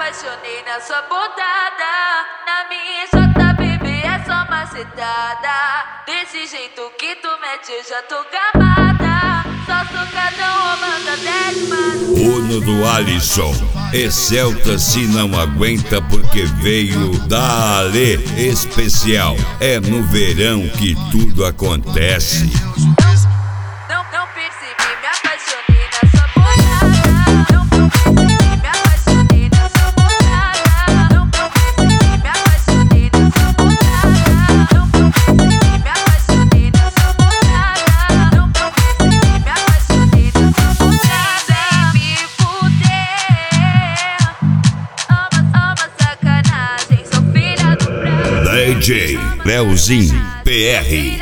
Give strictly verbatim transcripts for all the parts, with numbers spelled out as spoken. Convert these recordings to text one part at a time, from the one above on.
apaixonei na sua botada. Na minha J B B é só macetada. Desse jeito que tu mete eu já tô gamada. Só socadão ou manda dez, mano. Uno do Alisson, Excelta se não aguenta porque veio da Ale especial. É no verão que tudo acontece. Não, não percebi, me apaixonei na sua botada. Não, não percebi, me apaixonei na sua botada. Não, não percebi, me apaixonei na sua botada. Não, não percebi, me apaixonei na sua botada. Não, não percebi, me apaixonei na sua botada. Vem me fuder. Ama, ama sacanagem, sou filha do prazer. D J Leozinho P R.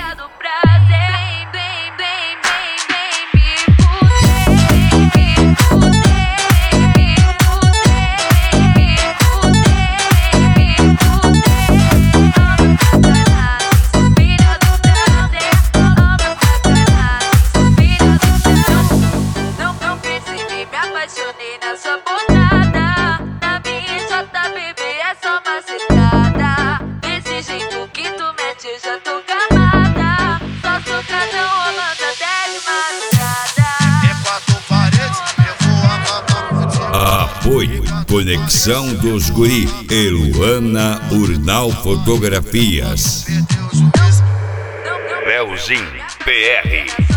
Apaixonei na sua botada. Na minha J B B é só macetada. Desse jeito que tu mete eu já tô gamada. Só socadão rolando até de madrugada. É quatro paredes, eu vou acabar. Apoio Conexão dos Guri e Luana Urnal Fotografias. Leozinho P R.